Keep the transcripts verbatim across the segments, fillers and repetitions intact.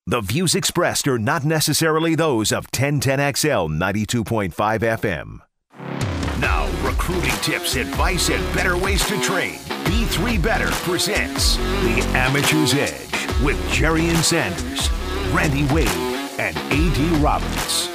The views expressed are not necessarily those of ten ten X L ninety-two point five F M. Now, recruiting tips, advice, and better ways to train. B three Better presents The Amateur's Edge with Jerry and Sanders, Randy Wade, and A D Roberts.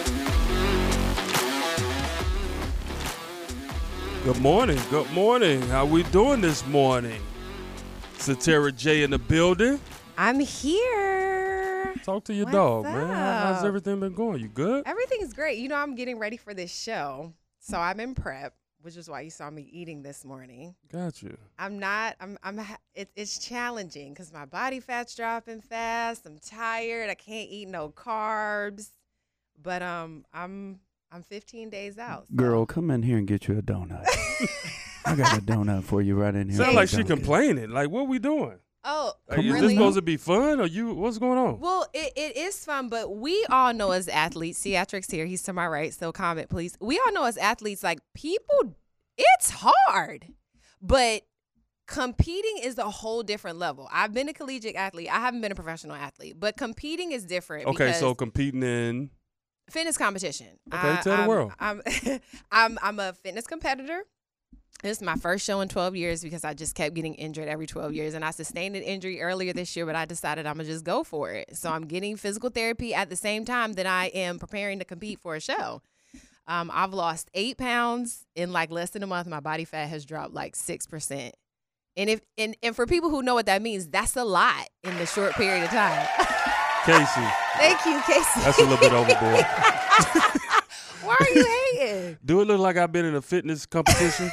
Good morning. Good morning. How we doing this morning? Satara J in the building. I'm here. Talk to your What's dog, up? man. How- How's everything been going? You good? Everything's great. You know, I'm getting ready for this show, so I'm in prep, which is why you saw me eating this morning. Got you. I'm not. I'm. I'm. It, it's challenging because my body fat's dropping fast. I'm tired. I can't eat no carbs, but um, I'm. I'm fifteen days out. So. Girl, come in here and get you a donut. I got a donut for you right in here. Sound like she Dunkin'. complaining. Like, what we doing? Oh, Like, is really? this supposed to be fun, or you? What's going on? Well, it, it is fun, but we all know as athletes, Theatrics here, he's to my right, so comment, please. We all know as athletes, like, people, it's hard, but competing is a whole different level. I've been a collegiate athlete. I haven't been a professional athlete, but competing is different. Okay, because so competing in. fitness competition. Okay, I, tell the I'm, world. I'm, I'm, I'm a fitness competitor. This is my first show in twelve years because I just kept getting injured every twelve years. And I sustained an injury earlier this year, but I decided I'm going to just go for it. So I'm getting physical therapy at the same time that I am preparing to compete for a show. Um, I've lost eight pounds in like less than a month. My body fat has dropped like six percent. And if and, and for people who know what that means, that's a lot in the short period of time. Casey. Thank you, Casey. That's a little bit overboard. Why are you hating? Do it look like I've been in a fitness competition?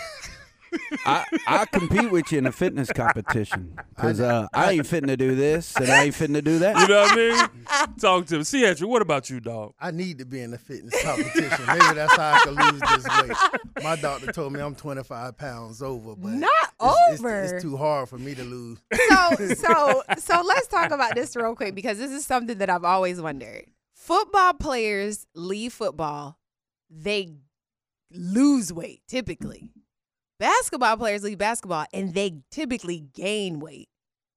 I, I compete with you in a fitness competition because uh, I ain't fitting to do this and I ain't fitting to do that. You know what I mean? Talk to him. See, Andrew, what about you, dog? I need to be in a fitness competition. Maybe that's how I can lose this weight. My doctor told me I'm twenty-five pounds over, but Not it's, over. It's, it's too hard for me to lose. So, so, so let's talk about this real quick because this is something that I've always wondered. Football players leave football, they lose weight typically. Basketball players leave basketball and they typically gain weight.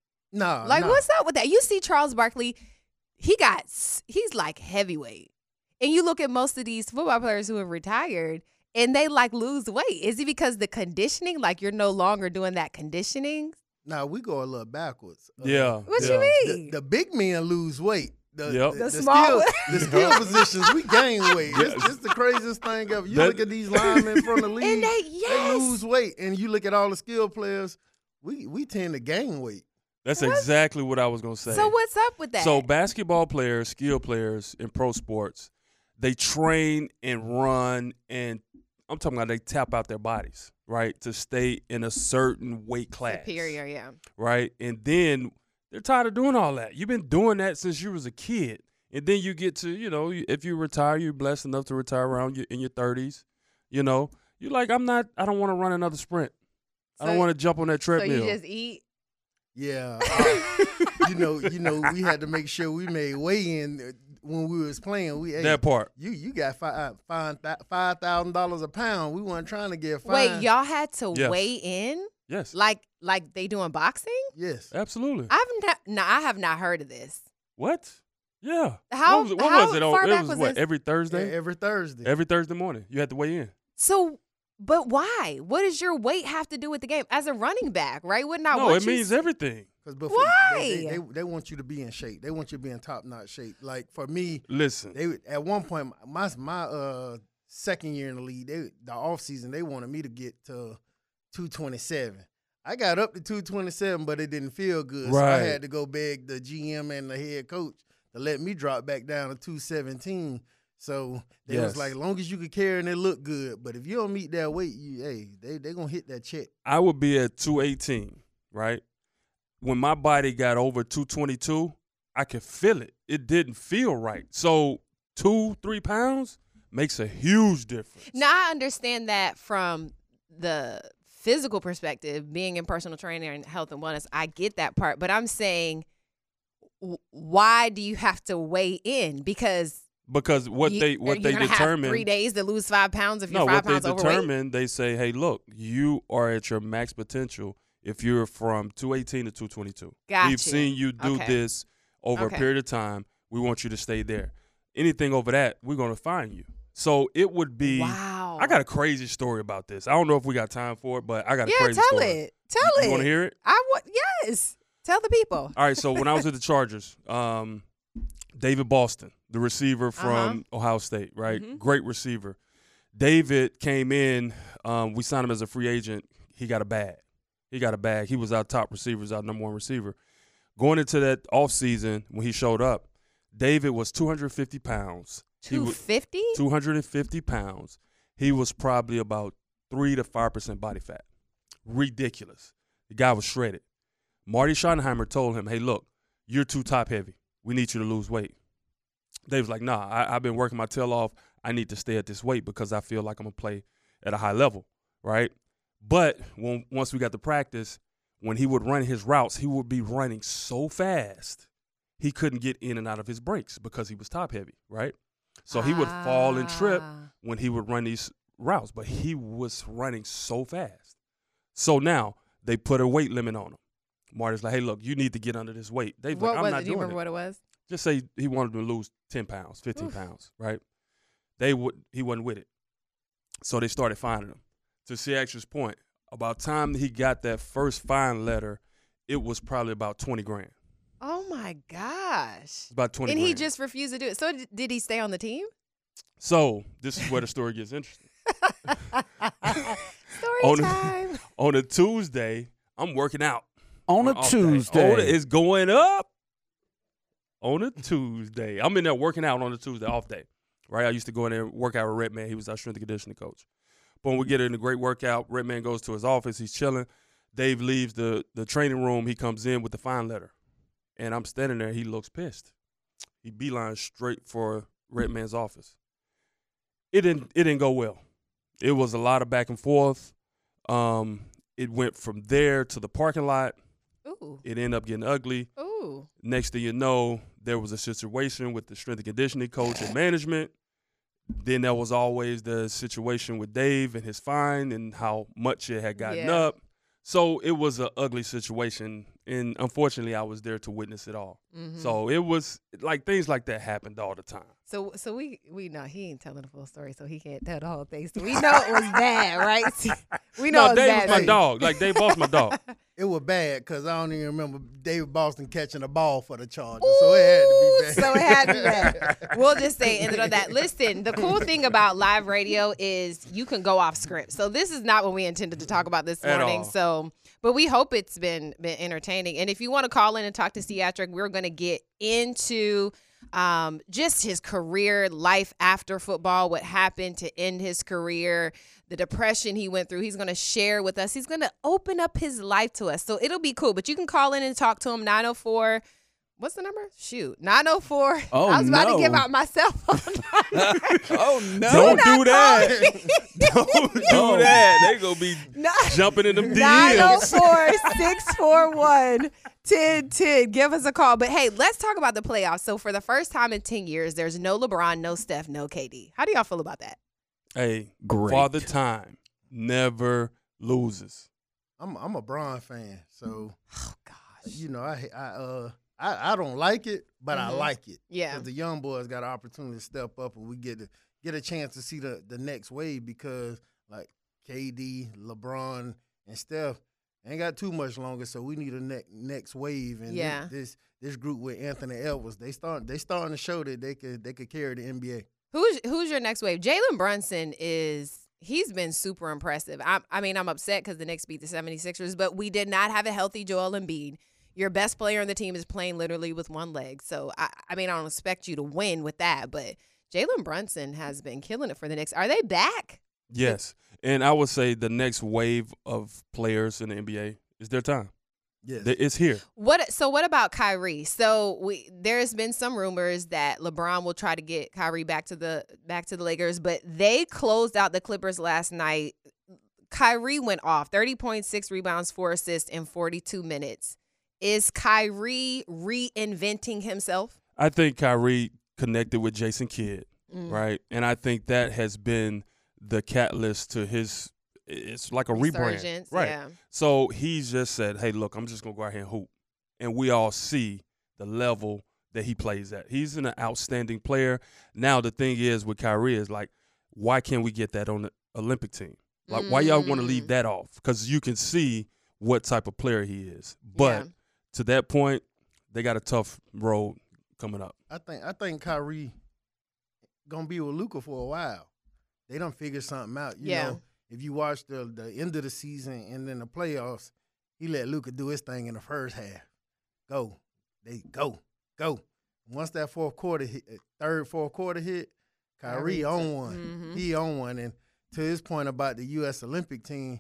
No, Like, no. what's up with that? You see Charles Barkley, he got, he's like heavyweight. And you look at most of these football players who have retired and they like lose weight. Is it because the conditioning, like you're no longer doing that conditioning? No, we go a little backwards. Uh, Yeah. What yeah. you The, mean? the big men lose weight. The, Yep. the, The the small- skill, the skill positions, we gain weight. It's, it's the craziest thing ever. You That- look at these linemen from the league, And they, they yes. lose weight. And you look at all the skill players, we, we tend to gain weight. That's exactly what I was going to say. So what's up with that? So basketball players, skill players in pro sports, they train and run, and I'm talking about they tap out their bodies, right, to stay in a certain weight class. Superior, yeah. Right? And then they're tired of doing all that. You've been doing that since you was a kid. And then you get to, you know, if you retire, you're blessed enough to retire around your, in your thirties, you know. You're like, I'm not, I don't want to run another sprint. I don't So- want to jump on that So treadmill. you just eat? Yeah, uh, you know, you know, we had to make sure we made weigh in when we was playing. We hey, that part. You you got five five five thousand dollars a pound. We weren't trying to get fined. Wait, y'all had to Yes. weigh in? Yes. Like like they doing boxing? Yes. Absolutely. I've not, no, I have not heard of this. What? Yeah. How- What was, what how was it? Oh, far it back was, was what, this? every Yeah, Thursday? every Thursday. Every Thursday morning. You had to weigh in. So, but why? What does your weight have to do with the game? As a running back, right? Wouldn't I no, want it you means s- everything. Cause before Why? They, they, they, they want you to be in shape. They want you to be in top notch shape. Like for me, Listen. they at one point my my uh second year in the league, they the off season they wanted me to get to two twenty seven. I got up to two twenty seven, but it didn't feel good. So I Right. had to go beg the G M and the head coach to let me drop back down to two seventeen. So they Yes. was like, as long as you could carry and it look good, but if you don't meet that weight, you hey, they they gonna hit that check. I would be at two eighteen, right? When my body got over two twenty-two, I could feel it. It didn't feel right. So two, three pounds makes a huge difference. Now I understand that from the physical perspective, being in personal training and health and wellness, I get that part. But I'm saying, w- why do you have to weigh in? Because Because what you, they what you're they gonna determine have three days to lose five pounds if no, you're five what they pounds overweight. determine, they say, hey, look, you are at your max potential if you're from two eighteen to two twenty-two. Got We've you. seen you do Okay. this over Okay. a period of time. We want you to stay there. Anything over that, we're going to fine you. So it would be. Wow. I got a crazy story about this. I don't know if we got time for it, but I got a yeah, crazy tell story. it. Tell you, it. You want to hear it? I want. Yes. Tell the people. All right. So when I was at the Chargers, um, David Boston, the receiver from uh-huh. Ohio State, right? Mm-hmm. Great receiver. David came in. Um, we signed him as a free agent. He got a bag. He got a bag. He was our top receivers, our number one receiver. Going into that offseason, when he showed up, David was two hundred fifty pounds. two fifty? two hundred fifty pounds. He was probably about three to five percent body fat. Ridiculous. The guy was shredded. Marty Schottenheimer told him, hey, look, you're too top heavy. We need you to lose weight. Dave was like, nah, I, I've been working my tail off. I need to stay at this weight because I feel like I'm going to play at a high level, right? But when, once we got to practice, when he would run his routes, he would be running so fast, he couldn't get in and out of his breaks because he was top heavy, right? So he would ah. fall and trip when he would run these routes, but he was running so fast. So now they put a weight limit on him. Marty's like, hey, look, you need to get under this weight. Dave's what like, I'm was not it? Do you doing remember it. what it was? Just say he wanted to lose ten pounds, fifteen Oof. pounds, right? They would. He wasn't with it. So they started fining him. To Seax's point, about time he got that first fine letter, it was probably about twenty grand. Oh, my gosh. About twenty And grand. he just refused to do it. So d- did he stay on the team? So this is where the story gets interesting. Story on time. A, on a Tuesday, I'm working out. On a Tuesday. On a, it's going up. On a Tuesday. I'm in there working out on a Tuesday, off day. Right? I used to go in there and work out with Redman. He was our strength and conditioning coach. But when we get in a great workout, Redman goes to his office. He's chilling. Dave leaves the, the training room. He comes in with the fine letter. And I'm standing there. He looks pissed. He beelines straight for Redman's office. It didn't, it didn't go well. It was a lot of back and forth. Um, it went from there to the parking lot. Ooh. It ended up getting ugly. Ooh. Next thing you know, there was a situation with the strength and conditioning coach and management. Then there was always the situation with Dave and his fine and how much it had gotten yeah. up. So it was an ugly situation, and unfortunately, I was there to witness it all. Mm-hmm. So it was like things like that happened all the time. So, so we we know he ain't telling the full story, so he can't tell the whole thing. So we know it was bad, right? We know no, it was Dave bad. was my dog. Like Dave Boss, my dog. It was bad because I don't even remember David Boston catching a ball for the Chargers, Ooh, so it had to be bad. So it had to be bad. We'll just say ended on that. Listen, the cool thing about live radio is you can go off script. So this is not what we intended to talk about this At morning. all. So, but we hope it's been been entertaining. And if you want to call in and talk to Seatric, we're going to get into um, just his career, life after football, what happened to end his career, the depression he went through. He's going to share with us. He's going to open up his life to us. So it'll be cool. But you can call in and talk to him, nine oh four. What's the number? Shoot. nine oh four. Oh, I was about no. to give out my cell phone. Oh, no. Don't not do that. call Don't do Oh. that. They going to be No. jumping in them nine oh D Ms. four, six four one, one oh one oh. Give us a call. But, hey, let's talk about the playoffs. So, for the first time in ten years, there's no LeBron, no Steph, no K D. How do y'all feel about that? Hey, Great. Father Time never loses. I'm I'm a Bron fan, so Oh, gosh. you know I I uh I, I don't like it, but Mhm. I like it. Yeah. Because the young boys got an opportunity to step up, and we get to get a chance to see the the next wave because like K D, LeBron, and Steph ain't got too much longer, so we need a ne- next wave. And Yeah. this, this this group with Anthony Edwards, they start they starting to show that they could they could carry the N B A. Who's who's your next wave? Jalen Brunson is he's been super impressive. I, I mean, I'm upset because the Knicks beat the seventy-sixers, but we did not have a healthy Joel Embiid. Your best player on the team is playing literally with one leg. So, I, I mean, I don't expect you to win with that, but Jalen Brunson has been killing it for the Knicks. Are they back? Yes. And I would say the next wave of players in the N B A is their time. Yes. It's here. What? So what about Kyrie? So we there's been some rumors that LeBron will try to get Kyrie back to the back to the Lakers, but they closed out the Clippers last night. Kyrie went off thirty point six rebounds, four assists in forty-two minutes. Is Kyrie reinventing himself? I think Kyrie connected with Jason Kidd, Mm. right? And I think that has been the catalyst to his it's like a rebrand. Resurgence, Right. yeah. So he's just said, hey, look, I'm just going to go out here and hoop. And we all see the level that he plays at. He's an outstanding player. Now the thing is with Kyrie is like, why can't we get that on the Olympic team? Like, why y'all want to leave that off? Because you can see what type of player he is. But Yeah. to that point, they got a tough road coming up. I think I think Kyrie gonna be with Luka for a while. They done figured something out. You Yeah. know, if you watch the the end of the season and then the playoffs, he let Luka do his thing in the first half. Go, they go, go. Once that fourth quarter hit, third fourth quarter hit, Kyrie Kyrie on took- one. Mhm. He on one. And to his point about the U S Olympic team,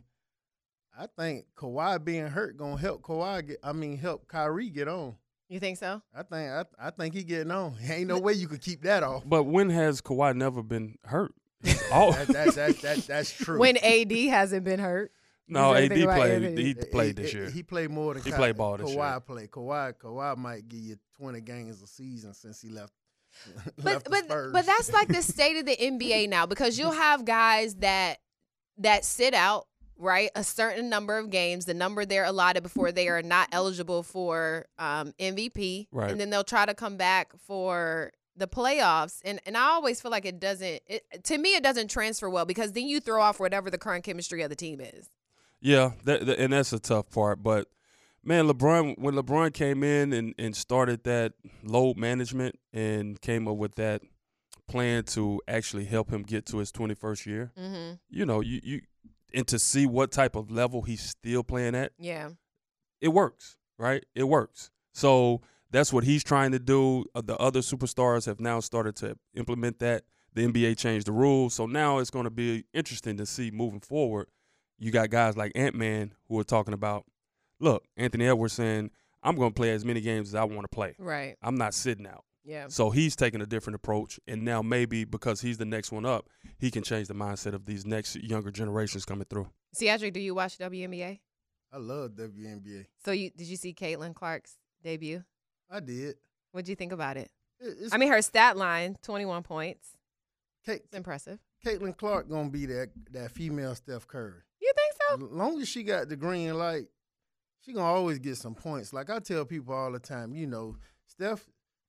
I think Kawhi being hurt gonna help Kawhi get. I mean, help Kyrie get on. You think so? I think I, I think he getting on. Ain't no way you could keep that off. But when has Kawhi never been hurt? He's all that, that, that, that, that's true. When A D hasn't been hurt. no, You A think D about played. Anthony. He It- played it- this it- year. He played more than He Ky- played ball this Kawhi year. played. Kawhi Kawhi might give you twenty games a season since he left. But left the but Spurs. but that's like the state of the N B A now, because you'll have guys that that sit out, right, a certain number of games, the number they're allotted before they are not eligible for um, M V P, Right. and then they'll try to come back for the playoffs, and and I always feel like it doesn't. It, to me, it doesn't transfer well, because then you throw off whatever the current chemistry of the team is. Yeah, that, that- and that's a tough part. But man, LeBron, when LeBron came in and, and started that load management and came up with that plan to actually help him get to his twenty-first year, Mm-hmm. you know, you you and to see what type of level he's still playing at, Yeah. it works, right? It works. So that's what he's trying to do. Uh, the other superstars have now started to implement that. The N B A changed the rules, so now it's going to be interesting to see moving forward. You got guys like Ant-Man who are talking about, look, Anthony Edwards saying, I'm going to play as many games as I want to play. Right. I'm not sitting out. Yeah. So he's taking a different approach, and now maybe because he's the next one up, he can change the mindset of these next younger generations coming through. Cedric, do you watch W N B A? I love W N B A. So you did you see Caitlin Clark's debut? I did. What do you think about it? It- it's, I mean, her stat line, twenty-one points. Kate, It's impressive. Caitlin Clark gonna be that that female Steph Curry. You think so? As long as she got the green light, she gonna always get some points. Like I tell people all the time, you know, Steph.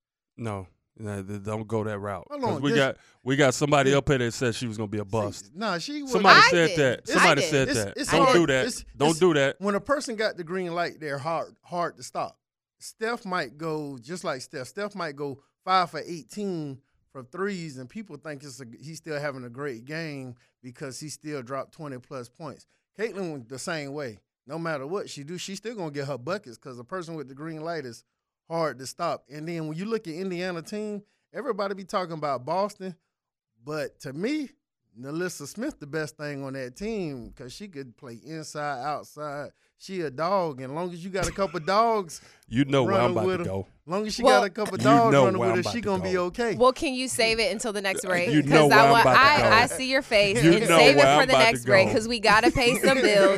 No, no, th- don't go that route. Hold 'Cause on, we this- got we got somebody this- up here that said she was gonna be a bust. Nah, she was. Somebody I said did. that. I Somebody did. said It's- that. it's Don't hard. do that. It's- Don't it's- do that. When a person got the green light, they're hard hard to stop. Steph might go just like Steph. Steph might go five for eighteen from threes, and people think it's a, he's still having a great game because he still dropped twenty plus points. Caitlin was the same way. No matter what she do, she's still gonna get her buckets because the person with the green light is hard to stop. And then when you look at Indiana team, everybody be talking about Boston, but to me, Nalissa Smith the best thing on that team because she could play inside, outside. She a dog, and long as you got a couple dogs, You know where I'm running about with to her. go. long as she Well- got a couple You dogs know running where with I'm her, about she to gonna be go. okay. Well, can you save it until the next break? You know where I I'm want about to I, go. I see your face. You and know save it where for I'm the about next to break go. because we gotta pay some bills.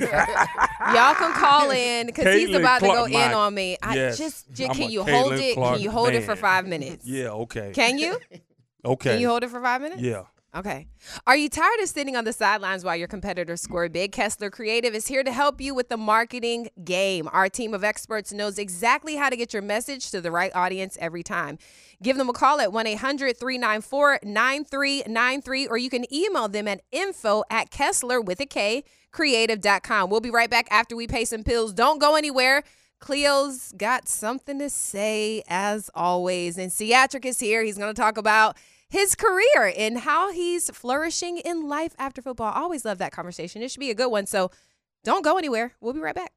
Y'all can call in because he's Caitlin about to Clark, go in my- on me. I yes, just, j- I'm can a you hold Caitlin it? Clark Can you hold it for man. five minutes? Yeah, okay. Can you? Okay. Can you hold it for five minutes? Yeah. Okay. Are you tired of sitting on the sidelines while your competitors score big? Kessler Creative is here to help you with the marketing game. Our team of experts knows exactly how to get your message to the right audience every time. Give them a call at one eight hundred three nine four nine three nine three, or you can email them at info at Kessler with a K creative dot com. We'll be right back after we pay some bills. Don't go anywhere. Cleo's got something to say as always. And Cedric is here. He's going to talk about his career and how he's flourishing in life after football. I always love that conversation. It should be a good one. So don't go anywhere. We'll be right back.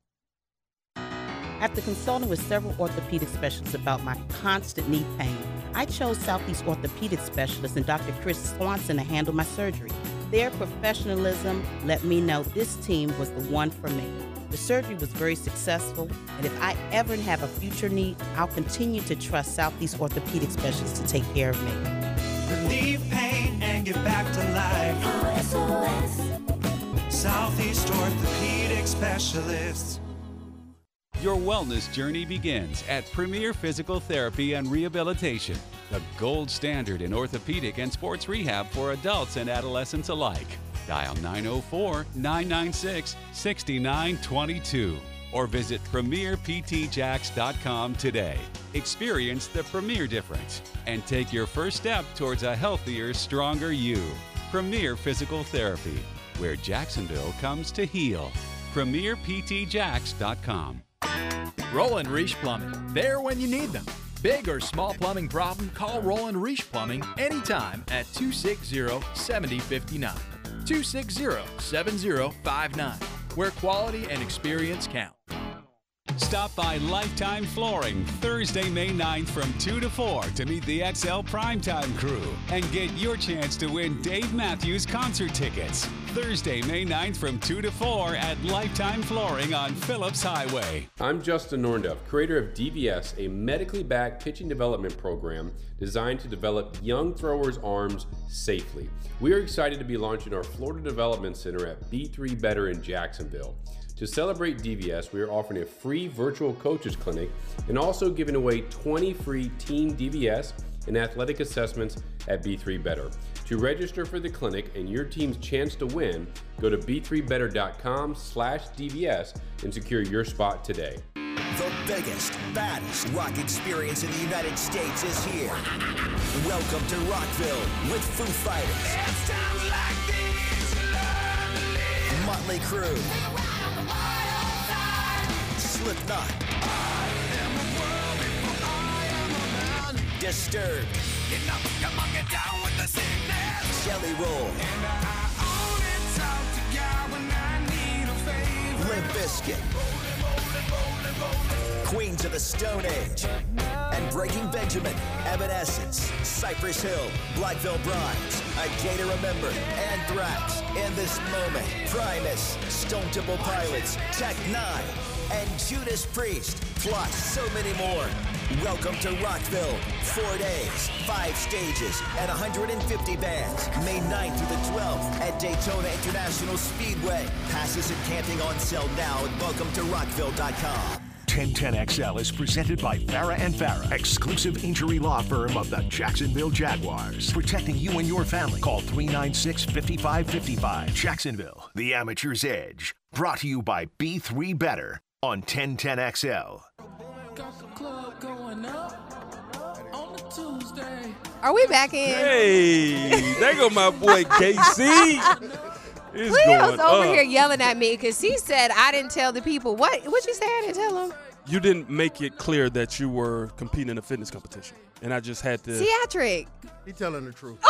After consulting with several orthopedic specialists about my constant knee pain, I chose Southeast Orthopedic Specialist and Doctor Chris Swanson to handle my surgery. Their professionalism let me know this team was the one for me. The surgery was very successful, and if I ever have a future need, I'll continue to trust Southeast Orthopedic Specialists to take care of me. Relieve pain and get back to life. S O S. Southeast Orthopedic Specialists. Your wellness journey begins at Premier Physical Therapy and Rehabilitation, the gold standard in orthopedic and sports rehab for adults and adolescents alike. Dial nine oh four, nine nine six, six nine two two. or visit premier p t jacks dot com today. Experience the Premier difference and take your first step towards a healthier, stronger you. Premier Physical Therapy, where Jacksonville comes to heal. premier p t jacks dot com. Roland Reich Plumbing, there when you need them. Big or small plumbing problem, call Roland Reich Plumbing anytime at two six zero, seven zero five nine. two six zero, seven zero five nine, where quality and experience count. Stop by Lifetime Flooring Thursday, May ninth from two to four to meet the X L Primetime crew and get your chance to win Dave Matthews concert tickets. Thursday, May ninth from two to four at Lifetime Flooring on Phillips Highway. I'm Justin Norndorf, creator of D V S, a medically backed pitching development program designed to develop young throwers' arms safely. We are excited to be launching our Florida Development Center at B three Better in Jacksonville. To celebrate D V S, we are offering a free virtual coaches clinic and also giving away twenty free team D V S and athletic assessments at B three Better. To register for the clinic and your team's chance to win, go to b three better dot com slash D V S and secure your spot today. The biggest, baddest rock experience in the United States is here. Welcome to Rockville with Foo Fighters. It's times like these, Motley Crue. Slipknot. I am a world before I am a man. Disturbed. Get up, come on, get down with the sickness. Jelly Roll. And I only talk to God when I need a favor. Limp Bizkit. Queens of the Stone Age. And Breaking Benjamin, Evanescence, Cypress Hill, Blackville Brides, A Day to Remember, Anthrax, In This Moment, Primus, Stone Temple Pilots, Tech Nine, and Judas Priest, plus so many more. Welcome to Rockville. Four days, five stages, and one hundred fifty bands. May ninth through the twelfth at Daytona International Speedway. Passes and camping on sale now at welcome to rockville dot com. ten ten X L is presented by Farah and Farah, exclusive injury law firm of the Jacksonville Jaguars. Protecting you and your family. Call three nine six, five five five five. Jacksonville, the amateur's edge. Brought to you by B three Better on ten ten X L. Are we back in? Hey, there go my boy K C. It's Cleo's going over up. here yelling at me because he said I didn't tell the people. What What you say I didn't tell them? You didn't make it clear that you were competing in a fitness competition, and I just had to. Theatric. He telling the truth.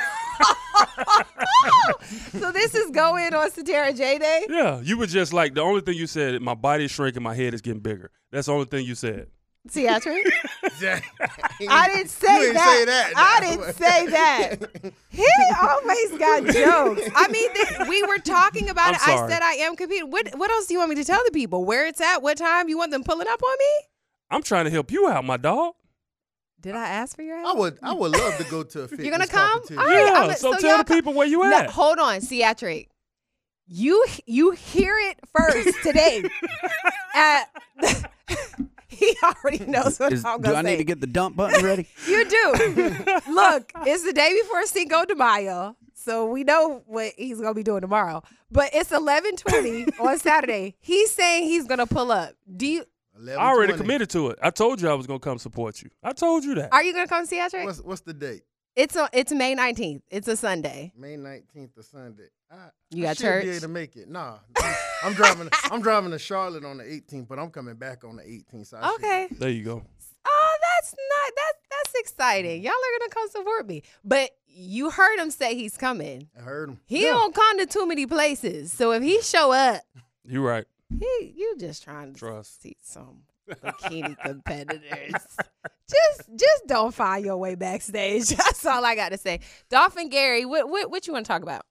So this is going on Satara J Day? Yeah, you were just like, the only thing you said, my body's shrinking, my head is getting bigger. That's the only thing you said. Theatric? I I didn't say you that. Say that I now. didn't say that. He always got jokes. I mean, th- we were talking about I'm it. sorry. I said I am competing. What What else do you want me to tell the people? Where it's at? What time? You want them pulling up on me? I'm trying to help you out, my dog. Did I ask for your help? I would I would love to go to a fitness You're gonna come? competition. All right, Yeah, I'm- so, so tell y'all the co- people where you No, at. hold on, Theatric. You you hear it first today. At he already knows what Is- I'm do gonna I say. need to get the dump button ready? You do. Look, it's the day before Cinco de Mayo, so we know what he's gonna be doing tomorrow. But it's eleven twenty on Saturday. He's saying he's gonna pull up. Do you? I already committed to it. I told you I was going to come support you. I told you that. Are you gonna come see Theatric? What's what's the date? It's a, it's May nineteenth. It's a Sunday. May nineteenth or Sunday. I, You I got should church? be able to make it. Nah, I'm, I'm driving. I'm driving to Charlotte on the eighteenth, but I'm coming back on the eighteenth. So I should- Okay. There you go. Oh, that's not that's that's exciting. Y'all are gonna come support me. But you heard him say he's coming. I heard him. He Yeah. don't come to too many places. So if he show up, You're right. he you just trying to Trust. see some bikini competitors. Just just don't find your way backstage. That's all I got to say. Dolphin Gary, what what what you want to talk about?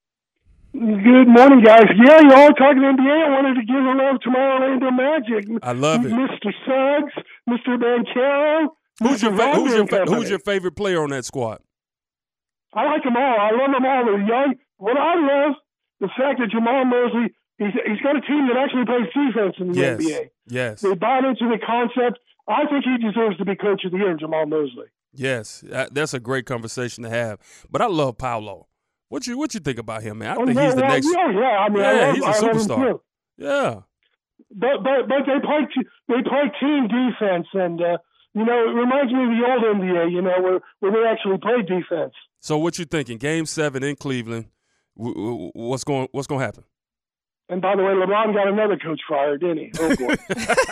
Good morning, guys. Yeah, you're all talking N B A. I wanted to give a love to my Orlando Magic. I love it. Mister Suggs, Mister Banchero. Who's your, Mister fa- who's, your fa- Company. who's your favorite player on that squad? I like them all. I love them all. They're young. What I love, the fact that Jamal Mosley, he's, he's got a team that actually plays defense in the Yes. N B A. Yes. They bought into the concept. I think he deserves to be coach of the year, Jamal Mosley. Yes. Uh, That's a great conversation to have. But I love Paolo. What you what you think about him, man? I Oh, think no, he's the well, next. Yeah, yeah. I mean, I Yeah, love, he's a I love him superstar. too. Yeah. but but but they play t- they play team defense, and uh, you know it reminds me of the old N B A. You know where where they actually play defense. So what you thinking? Game seven in Cleveland. W- w- what's going What's going to happen? And by the way, LeBron got another coach fired, didn't he? Oh boy,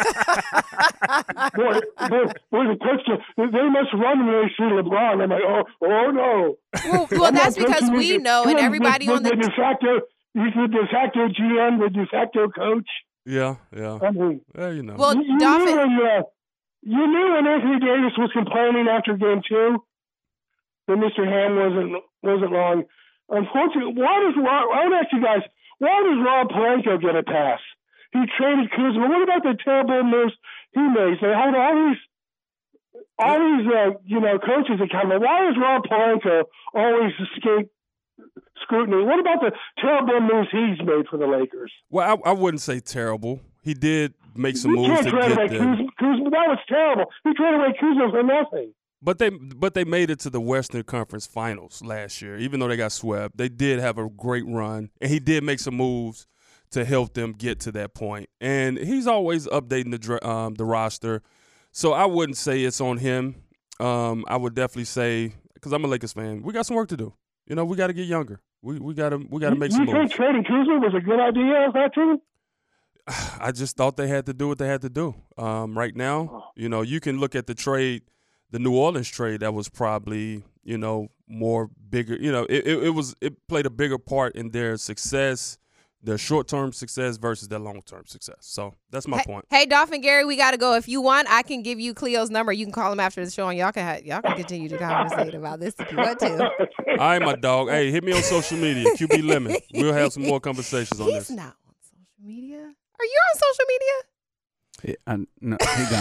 boy, boy, boy, the coach they must run when they see LeBron. I'm like, oh, oh no. Well, well that's because we know, and everybody the, on the, the de facto, he's the de facto G M, the de facto coach. Yeah, yeah. I mean, yeah, you know. Well, you, you Dolphin. knew when, uh, you knew when Anthony Davis was complaining after game two that Mister Ham wasn't wasn't wrong. Unfortunately, why does Rob, I want to ask you guys, why does Rob Pelinka get a pass? He traded Kuzma. What about the terrible moves he made? They hold all these, all these, uh, you know, coaches accountable. Why does Rob Pelinka always escape scrutiny? What about the terrible moves he's made for the Lakers? Well, I, I wouldn't say terrible. He did make some You moves can't to trade get away them. Kuzma, Kuzma. That was terrible. He traded away Kuzma for nothing. But they but they made it to the Western Conference Finals last year. Even though they got swept, they did have a great run, and he did make some moves to help them get to that point. And he's always updating the dra- um, the roster, so I wouldn't say it's on him. Um, I would definitely say, because I'm a Lakers fan, we got some work to do. You know, we got to get younger. We we got to we got to make you some think moves. trading Kuzma was a good idea of that team? I just thought they had to do what they had to do. Um, right now, you know, you can look at the trade, the New Orleans trade that was probably, you know, more bigger. You know, it, it, it was it played a bigger part in their success, their short-term success versus their long-term success. So that's my hey, point. Hey, Dolphin Gary, we got to go. If you want, I can give you Cleo's number. You can call him after the show, and y'all can have, y'all can continue to conversate about this if you want to. All right, my dog. Hey, hit me on social media, Q B Lemon. We'll have some more conversations on He's this. He's not on social media. Are you on social media? Yeah, I, no, he gone.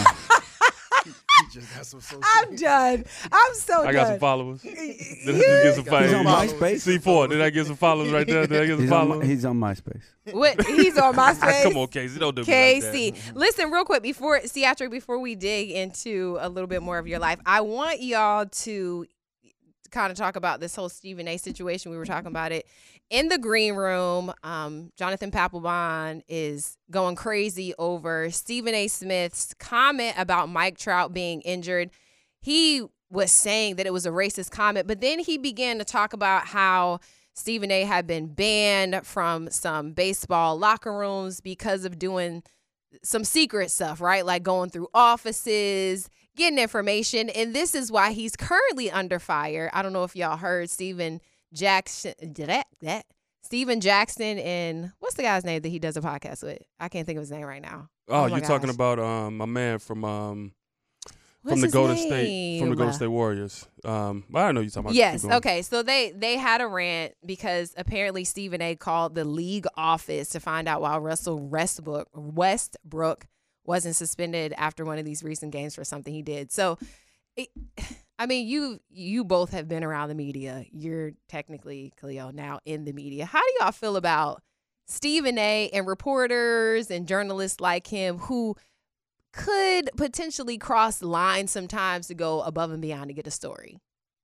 He just got some social I'm done. I'm so done. I got some followers. Did I just get some He's on followers? MySpace. C four. Did I get some followers right there? Did I get some He's on, followers? my- he's on MySpace. What? He's on MySpace. Come on, Casey. Don't do me K like C. that. Listen, real quick, before Seatric, before we dig into a little bit more of your life, I want y'all to kind of talk about this whole Stephen A situation. We were talking about it in the green room. Um, Jonathan Papelbon is going crazy over Stephen A. Smith's comment about Mike Trout being injured. He was saying that it was a racist comment, but then he began to talk about how Stephen A. had been banned from some baseball locker rooms because of doing some secret stuff, right? Like going through offices, getting information. And this is why he's currently under fire. I don't know if y'all heard Steven Jackson. Did that? That Steven Jackson and what's the guy's name that he does a podcast with? I can't think of his name right now. Oh, Oh you're my talking gosh. about um my man from um What's from the his Golden State from the name? Golden State Warriors. Um, I don't know you're talking about. Yes. Keep going. Okay. So they they had a rant because apparently Stephen A. called the league office to find out why Russell Westbrook Westbrook wasn't suspended after one of these recent games for something he did. So, it, I mean, you you both have been around the media. You're technically, Cleo, now in the media. How do y'all feel about Stephen A. and reporters and journalists like him who could potentially cross lines sometimes to go above and beyond to get a story?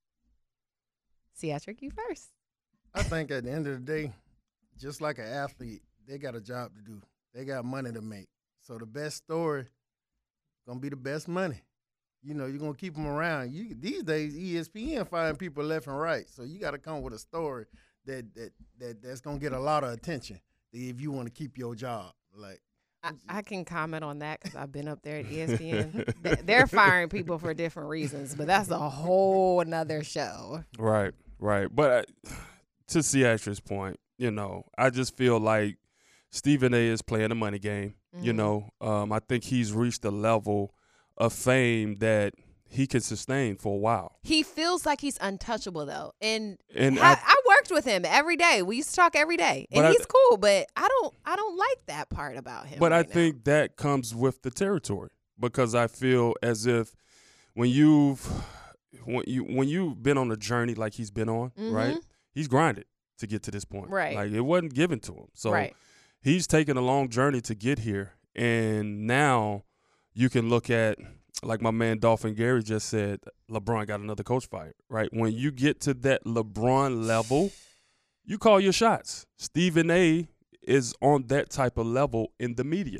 Seatric, you first. I think at the end of the day, just like an athlete, they got a job to do. They got money to make. So the best story gonna be the best money. You know, you're gonna keep them around. You these days, E S P N firing people left and right. So you got to come with a story that that that that's gonna get a lot of attention if you want to keep your job. Like I, I can comment on that because I've been up there at E S P N. They- They're firing people for different reasons, but that's a whole another show. Right, right. But uh, to Seatric's point, you know, I just feel like Stephen A. is playing a money game. You Mhm. know, um, I think he's reached a level of fame that he can sustain for a while. He feels like he's untouchable though, and, And I, I- I worked with him every day. We used to talk every day, and But I- he's cool. But I don't, I don't like that part about him. But I right now. think that comes with the territory because I feel as if when you've when you when you've been on a journey like he's been on, right? Mhm. He's grinded to get to this point. Right. Like it wasn't given to him. So Right. he's taken a long journey to get here. And now you can look at, like my man Dolphin Gary just said, LeBron got another coach fired, right? When you get to that LeBron level, you call your shots. Stephen A. is on that type of level in the media.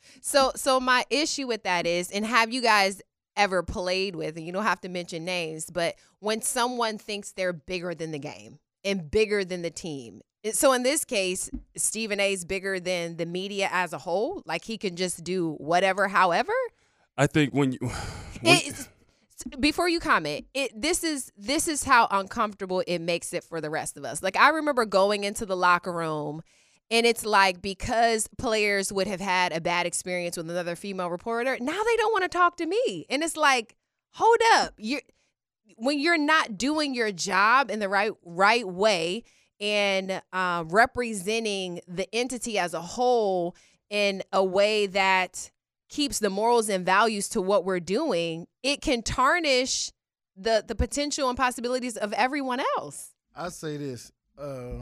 So, so my issue with that is, and have you guys ever played with, and you don't have to mention names, but when someone thinks they're bigger than the game and bigger than the team. So in this case, Stephen A is bigger than the media as a whole. Like he can just do whatever, however. I think when you when, It's, before you comment, it this is this is how uncomfortable it makes it for the rest of us. Like I remember going into the locker room, and it's like because players would have had a bad experience with another female reporter, now they don't want to talk to me. And it's like, hold up, you when you're not doing your job in the right right way and uh, representing the entity as a whole in a way that keeps the morals and values to what we're doing, it can tarnish the the potential and possibilities of everyone else. I say this: uh,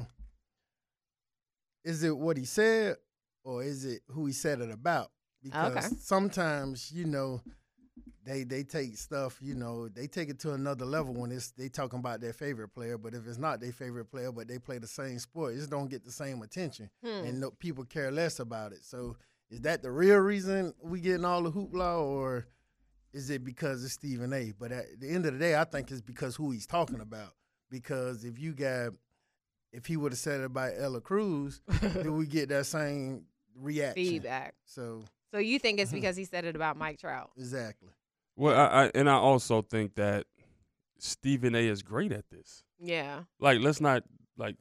is it what he said, or is it who he said it about? Because Okay. sometimes, you know, they they take stuff, you know, they take it to another level when it's they talking about their favorite player. But if it's not their favorite player, but they play the same sport, it just don't get the same attention, Hmm. and no, people care less about it. So. Is that the real reason we getting all the hoopla, or is it because it's Stephen A? But at the end of the day, I think it's because who he's talking about. Because if you got, if he would have said it about Ella Cruz, then we get that same reaction. Feedback. So So you think it's because he said it about Mike Trout? exactly. well, I, I and I also think that Stephen A is great at this. Yeah. Like, let's not like.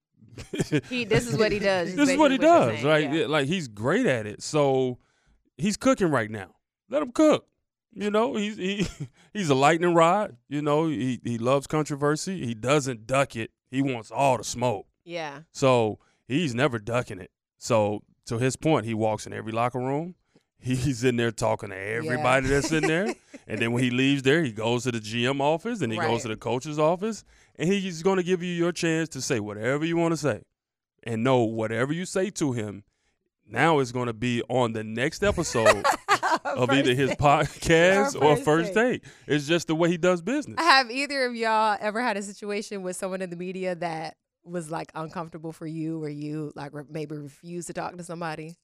He. This is what he does. This is what he basically you're does, saying, right? yeah. Yeah, like he's great at it. So he's cooking right now. Let him cook. You know, he's he he's a lightning rod. You know, he he loves controversy. He doesn't duck it. He wants all the smoke. Yeah. So he's never ducking it. So to his point, he walks in every locker room. He's in there talking to everybody Yeah. that's in there. And then when he leaves there, he goes to the G M office and he Right. goes to the coach's office. And he's going to give you your chance to say whatever you want to say. And know whatever you say to him, now it's going to be on the next episode of either his podcast or First First Take. Take. It's just the way he does business. Have either of y'all ever had a situation with someone in the media that was like uncomfortable for you, or you like re- maybe refused to talk to somebody?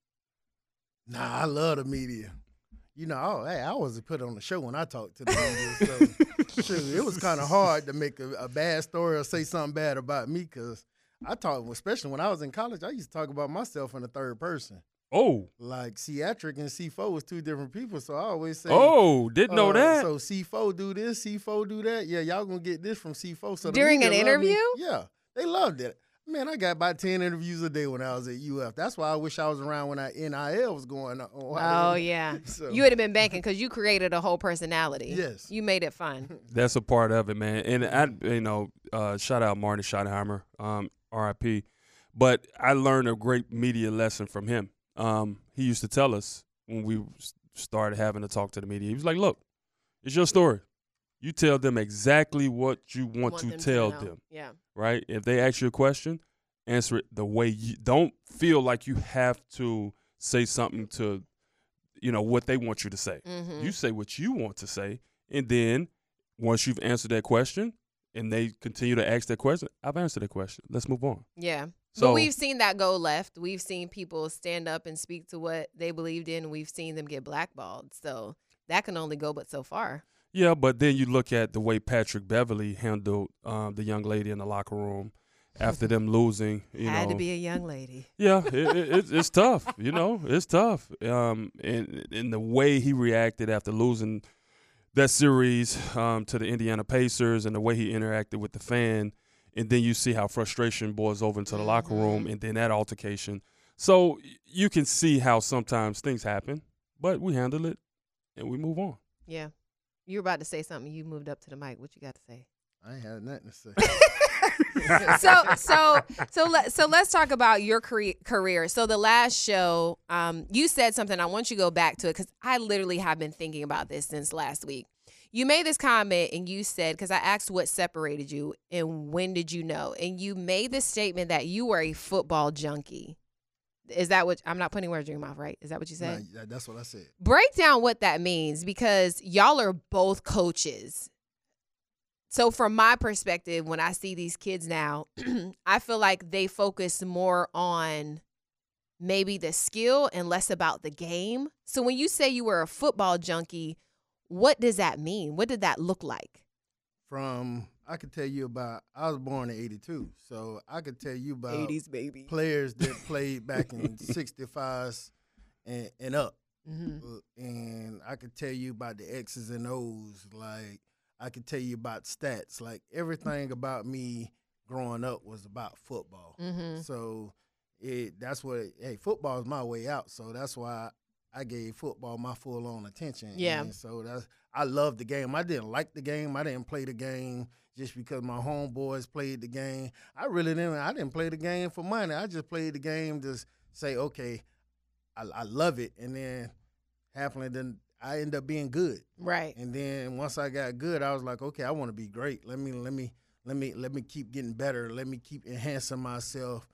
Nah, I love the media. You know, oh, hey, I was put on the show when I talked to the media. So shoot, it was kind of hard to make a, a bad story or say something bad about me, because I talk, especially when I was in college, I used to talk about myself in the third person. Oh. Like Ciatric and C four was two different people, so I always say, Oh, didn't know uh, that. So C four do this, C four do that. Yeah, y'all gonna get this from C four. So the During media an loved me. interview? Yeah, they loved it. Man, I got about ten interviews a day when I was at U F. That's why I wish I was around when I N I L was going on. Oh yeah, So- you would have been banking because you created a whole personality. Yes. You made it fun. That's a part of it, man. And I, you know, uh, shout out Marty Schottenheimer, um, R I P. But I learned a great media lesson from him. Um, he used to tell us when we s- started having to talk to the media, he was like, look, it's your story. You tell them exactly what you want, Want to them to tell know. them. Yeah. Right? If they ask you a question, answer it the way you don't feel like you have to say something to, you know, what they want you to say. Mhm. You say what you want to say, and then once you've answered that question and they continue to ask that question, I've answered that question. Let's move on. Yeah. So- but we've seen that go left. We've seen people stand up and speak to what they believed in. We've seen them get blackballed. So that can only go but so far. Yeah, but then you look at the way Patrick Beverly handled um, the young lady in the locker room after them losing. You Had know, to be a young lady. Yeah, it, it, it's, it's tough. You know, it's tough. Um, and, and the way he reacted after losing that series um, to the Indiana Pacers, and the way he interacted with the fan, and then you see how frustration boils over into the locker room, and then that altercation. So y- you can see how sometimes things happen, but we handle it and we move on. Yeah. You were about to say something. You moved up to the mic. What you got to say? I ain't had nothing to say. so so so let so let's talk about your career career. So the last show, um, you said something. I want you to go back to it because I literally have been thinking about this since last week. You made this comment and you said, because I asked what separated you and when did you know, and you made this statement that you were a football junkie. Is that what I'm not putting words in your mouth, right? Is that what you said? Nah, that's what I said. Break down what that means, because y'all are both coaches. So from my perspective, when I see these kids now, I feel like they focus more on maybe the skill and less about the game. So when you say you were a football junkie, what does that mean? What did that look like? From, I could tell you about, I was born in eighty-two, so I could tell you about eighties baby. Players that played back in sixty-fives and, and up. Mm-hmm. And I could tell you about the X's and O's. Like, I could tell you about stats. Like, everything about me growing up was about football. Mm-hmm. So it that's what, hey, football is my way out. So that's why I gave football my full-on attention. Yeah. And so that's, I love the game. I didn't like the game. I didn't play the game just because my homeboys played the game. I really didn't. I didn't play the game for money. I just played the game to say, okay, I, I love it. And then happily, then I ended up being good. Right. And then once I got good, I was like, okay, I want to be great. Let me, let me, let me, let me keep getting better. Let me keep enhancing myself.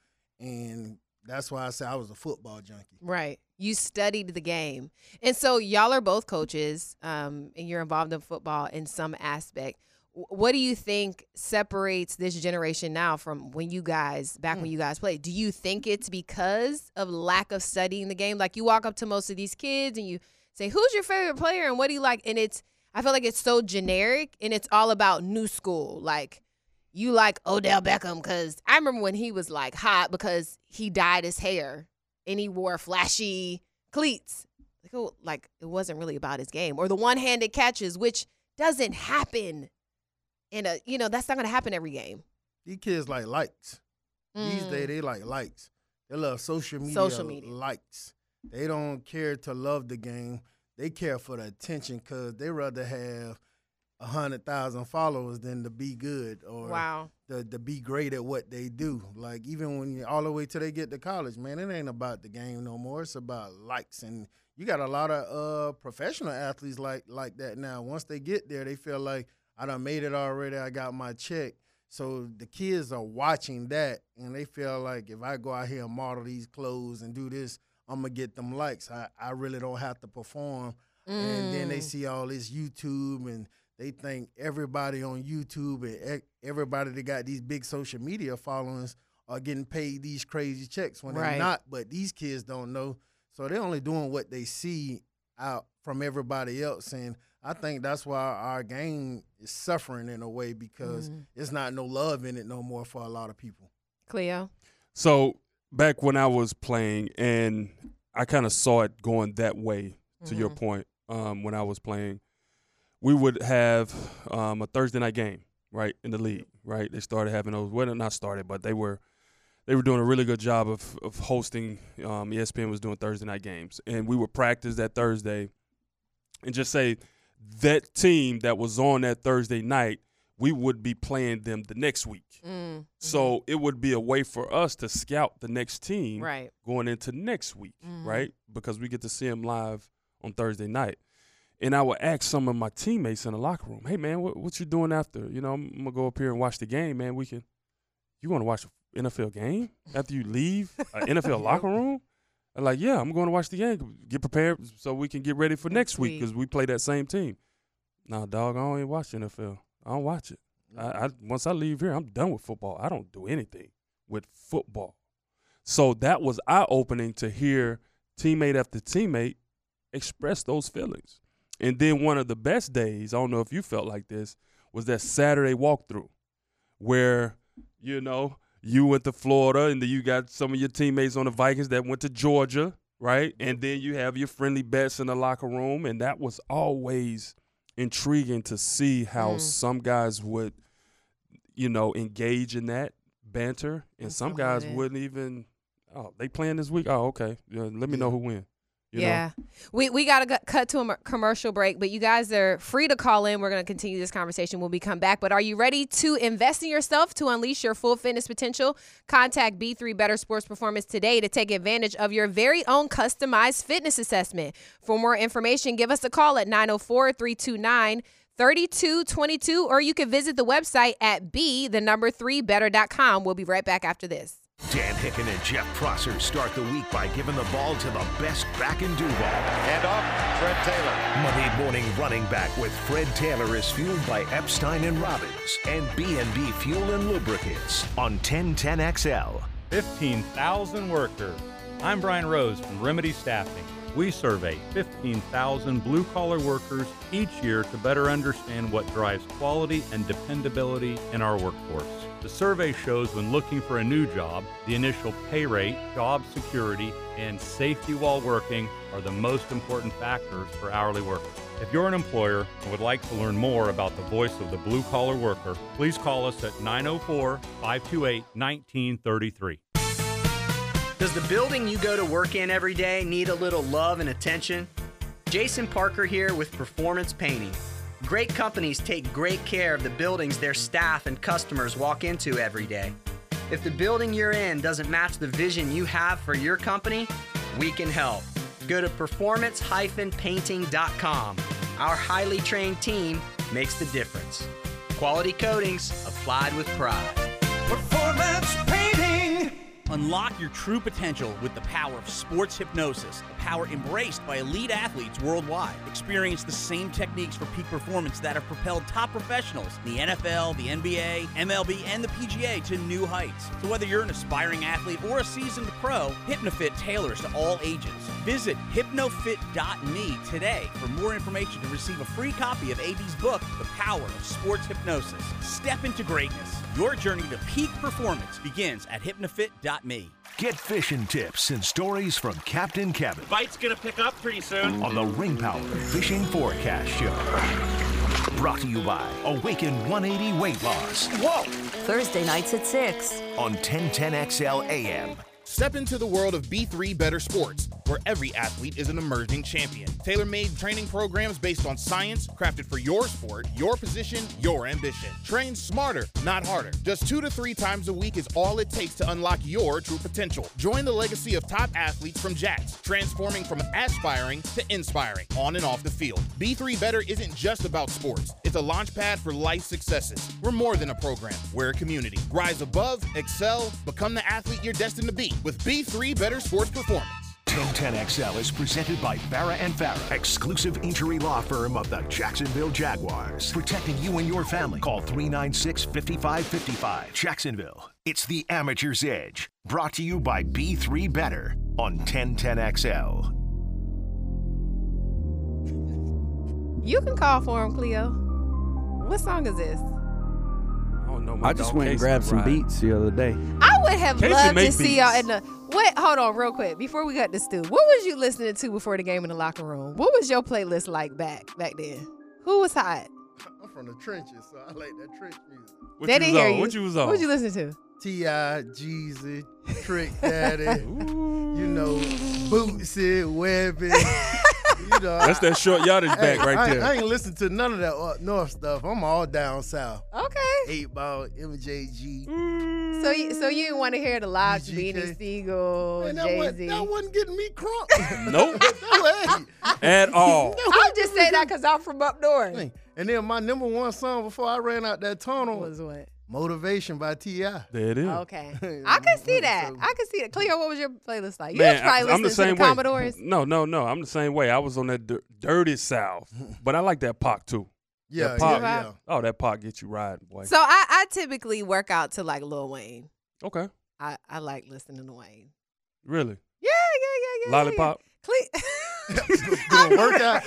And that's why I said I was a football junkie. Right. You studied the game. And so y'all are both coaches, um, and you're involved in football in some aspect. What do you think separates this generation now from when you guys, back mm. when you guys played? Do you think it's because of lack of studying the game? Like, you walk up to most of these kids and you say, who's your favorite player and what do you like? And it's, I feel like it's so generic and it's all about new school. Like, you like Odell Beckham because I remember when he was like hot because he dyed his hair and he wore flashy cleats. Like, oh, like it wasn't really about his game. Or the one-handed catches, which doesn't happen. And, a, you know, that's not going to happen every game. These kids like likes. Mm. These days, they like likes. They love social media, social media likes. They don't care to love the game. They care for the attention because they rather have one hundred thousand followers than to be good or wow. to, to be great at what they do. Like, even when you all the way till they get to college, man, it ain't about the game no more. It's about likes. And you got a lot of uh, professional athletes like like that now. Once they get there, they feel like, I done made it already. I got my check. So the kids are watching that, and they feel like if I go out here and model these clothes and do this, I'm going to get them likes. I, I really don't have to perform. Mm. And then they see all this YouTube, and they think everybody on YouTube and everybody that got these big social media followings are getting paid these crazy checks when right. they're not. But these kids don't know. So they're only doing what they see out from everybody else. And I think that's why our game is suffering in a way because mm. there's not no love in it no more for a lot of people. Cleo? So back when I was playing, and I kind of saw it going that way, to mm-hmm. your point, um, when I was playing, we would have um, a Thursday night game, right, in the league, right? They started having those, well, not started, but they were they were doing a really good job of, of hosting. Um, E S P N was doing Thursday night games, and we would practice that Thursday and just say – that team that was on that Thursday night, we would be playing them the next week. Mm-hmm. So it would be a way for us to scout the next team right. going into next week, mm-hmm. right? Because we get to see them live on Thursday night. And I would ask some of my teammates in the locker room, hey, man, what, what you doing after? You know, I'm, I'm going to go up here and watch the game, man. We can – you want to watch an N F L game after you leave an N F L locker room? I'm like, yeah, I'm going to watch the game, get prepared so we can get ready for next week because we play that same team. Nah, dog, I don't even watch the N F L. I don't watch it. I, I once I leave here, I'm done with football. I don't do anything with football. So that was eye-opening to hear teammate after teammate express those feelings. And then one of the best days, I don't know if you felt like this, was that Saturday walkthrough where, you know, you went to Florida, and then you got some of your teammates on the Vikings that went to Georgia, right? And then you have your friendly bets in the locker room, and that was always intriguing to see how mm. some guys would, you know, engage in that banter, and That's some so guys good. wouldn't even, oh, they playing this week? Oh, okay. Yeah, let me know who win. You yeah. know? We we got to cut to a commercial break, but you guys are free to call in. We're going to continue this conversation when we come back. But are you ready to invest in yourself to unleash your full fitness potential? Contact B three Better Sports Performance today to take advantage of your very own customized fitness assessment. For more information, give us a call at nine oh four, three two nine, three two two two, or you can visit the website at b the number three better dot com. We'll be right back after this. Dan Hicken and Jeff Prosser start the week by giving the ball to the best back in Duval. And off, Fred Taylor. Monday morning running back with Fred Taylor is fueled by Epstein and Robbins and B and B Fuel and Lubricants on ten ten X L. fifteen thousand workers I'm Brian Rose from Remedy Staffing. We survey fifteen thousand blue-collar workers each year to better understand what drives quality and dependability in our workforce. The survey shows when looking for a new job, the initial pay rate, job security, and safety while working are the most important factors for hourly workers. If you're an employer and would like to learn more about the voice of the blue-collar worker, please call us at nine oh four, five two eight, one nine three three. Does the building you go to work in every day need a little love and attention? Jason Parker here with Performance Painting. Great companies take great care of the buildings their staff and customers walk into every day. If the building you're in doesn't match the vision you have for your company, we can help. Go to performance dash painting dot com. Our highly trained team makes the difference. Quality coatings applied with pride. Performance Painting. Unlock your true potential with the power of sports hypnosis, a power embraced by elite athletes worldwide. Experience the same techniques for peak performance that have propelled top professionals in the N F L, the N B A, M L B, and the P G A to new heights. So whether you're an aspiring athlete or a seasoned pro, HypnoFit tailors to all ages. Visit hypnofit dot me today for more information to receive a free copy of A B's book, The Power of Sports Hypnosis. Step into greatness. Your journey to peak performance begins at hypnofit dot me. Get fishing tips and stories from Captain Kevin Bite's gonna pick up pretty soon. on the Ring Power Fishing Forecast Show. Brought to you by Awaken one eighty Weight Loss. Whoa! Thursday nights at six. On ten ten X L A M. Step into the world of B three Better Sports, where every athlete is an emerging champion. Tailor-made training programs based on science, crafted for your sport, your position, your ambition. Train smarter, not harder. Just two to three times a week is all it takes to unlock your true potential. Join the legacy of top athletes from Jax, transforming from aspiring to inspiring, on and off the field. B three Better isn't just about sports. It's a launch pad for life successes. We're more than a program. We're a community. Rise above, excel, become the athlete you're destined to be with B three Better Sports Performance. ten ten X L is presented by Farah and Farah, exclusive injury law firm of the Jacksonville Jaguars. Protecting you and your family. Call three nine six, five five five five. Jacksonville, it's the Amateur's Edge. Brought to you by B three Better on ten ten X L. You can call for him, Cleo. What song is this? Oh no, I just went and grabbed some beats the other day. I would have Casey loved to make see y'all in the. Wait, hold on, real quick, before we got to Stu. What was you listening to before the game in the locker room? What was your playlist like back back then? Who was hot? I'm from the trenches, so I like that trench music. What They you didn't was hear on? you. What you was on? What was you listening to? T I, Jeezy, Trick Daddy, you know, Bootsy, Webbie. You know, That's that short yardage Hey, back right I, there. I ain't listen to none of that up north stuff. I'm all down south. Okay. Eight Ball, M J G. So you so you didn't want to hear the Lodge, G K. Beanie Siegel, Man, that, Jay wasn't, Z. that wasn't getting me crunk. Nope. No way. At all. I'm just saying that because I'm from up north. And then my number one song before I ran out that tunnel was what? Motivation by T I There it is. Okay. I can see that. I can see that. Cleo, what was your playlist like? You Man, was probably I, I'm the listening same to the way. Commodores. No, no, no. I'm the same way. I was on that dir- dirty South, but I like that Pac too. Yeah, that Pac, yeah, yeah. Oh, that Pac gets you riding, boy. So I, I typically work out to like Lil Wayne. Okay. I, I like listening to Wayne. Really? Yeah, yeah, yeah, yeah. Lollipop. Cle- Doing workout.